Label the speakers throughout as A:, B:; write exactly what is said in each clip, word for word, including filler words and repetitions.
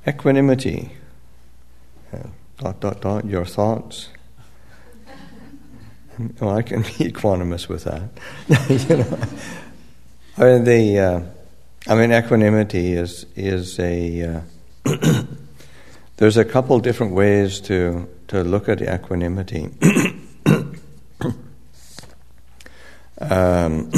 A: equanimity. Uh, dot, dot, dot, your thoughts. Well, I can be equanimous with that. you know, I mean, the, uh, I mean, equanimity is is a. Uh, there's a couple different ways to to look at equanimity. um,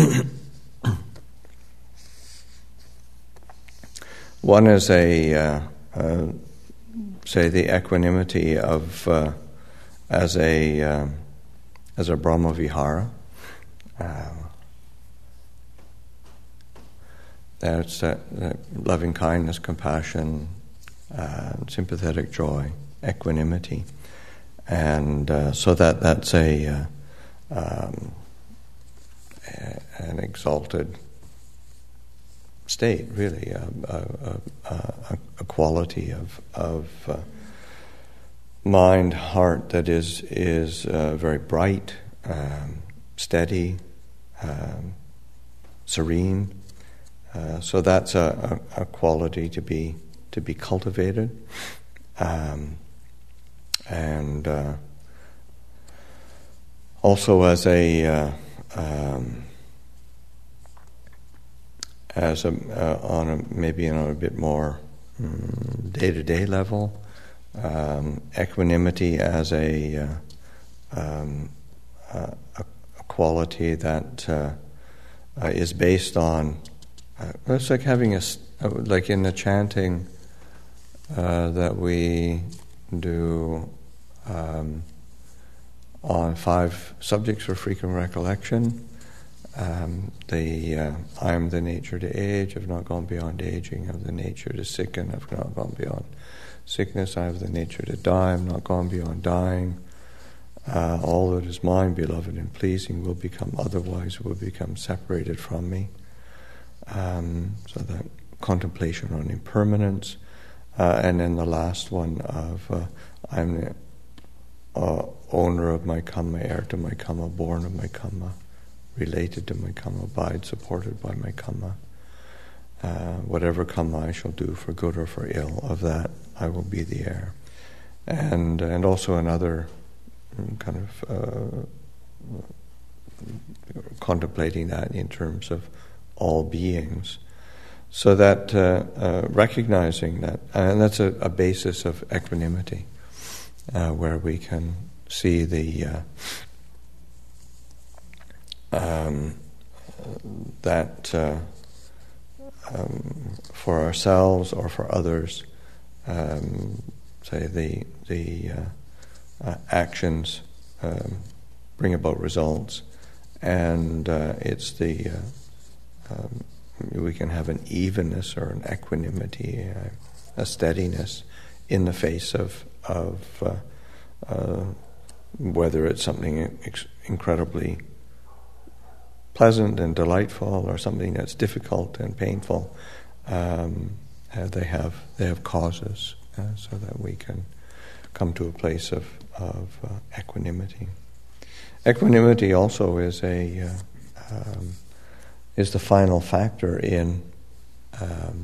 A: one is a uh, uh, say the equanimity of uh, as a uh, as a Brahma-vihara. Uh, that's that, that loving kindness, compassion, uh, sympathetic joy, equanimity, and uh, so that that's a, uh, um, a an exalted state, really, a, a, a, a quality of of uh, mind, heart that is is uh, very bright, um, steady, um, serene. Uh, so that's a, a, a quality to be to be cultivated, um, and uh, also as a uh, um, as a uh, on a maybe on a bit more um, day-to-day level. Um, equanimity as a, uh, um, uh, a, a quality that uh, uh, is based on. Uh, it's like having a like in the chanting uh, that we do um, on five subjects for frequent recollection. Um, the uh, I am the nature to age. I've not gone beyond aging. I have the nature to sicken. I've not gone beyond sickness. I have the nature to die. I'm not gone beyond dying. Uh, all that is mine, beloved and pleasing, will become otherwise, will become separated from me. Um, so that contemplation on impermanence. Uh, and then the last one of uh, I'm the uh, owner of my karma, heir to my karma, born of my karma, related to my karma, abide, supported by my karma. Uh, whatever karma I shall do for good or for ill, of that I will be the heir. And and also another kind of uh, contemplating that in terms of all beings. So that uh, uh, recognizing that, and that's a, a basis of equanimity, uh, where we can see the uh, um, that uh, um, for ourselves or for others, um, say the the uh, uh, actions um, bring about results, and uh, it's the uh, um, we can have an evenness or an equanimity, uh, a steadiness in the face of of uh, uh, whether it's something ex- incredibly pleasant and delightful or something that's difficult and painful. Um, uh, they have they have causes, uh, so that we can come to a place of of uh, equanimity. Equanimity also is a uh, um, is the final factor in um,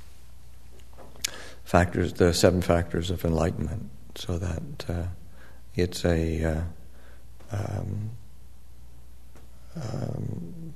A: factors, the seven factors of enlightenment, so that uh, it's a uh, um, um,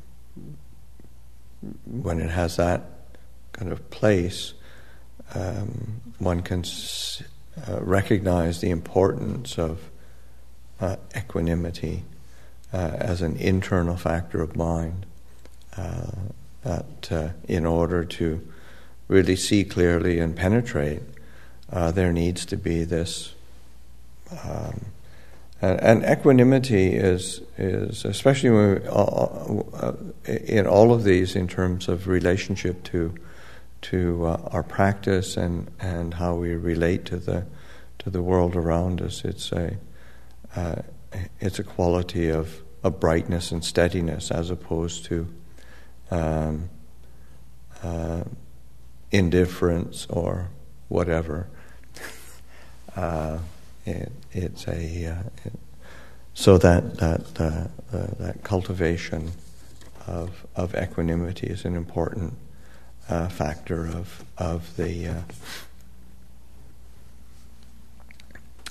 A: when it has that kind of place, um, one can s- uh, recognize the importance of uh, equanimity uh, as an internal factor of mind. Uh, that uh, in order to really see clearly and penetrate, uh, there needs to be this, um, and, and equanimity is is especially when we, uh, in all of these in terms of relationship to to uh, our practice and, and how we relate to the to the world around us. It's a uh, it's a quality of, of brightness and steadiness as opposed to Um, uh, indifference or whatever. uh, it, it's a uh, it, so that that uh, uh, that cultivation of of equanimity is an important uh, factor of of the uh,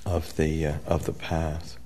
A: of the uh, of the path.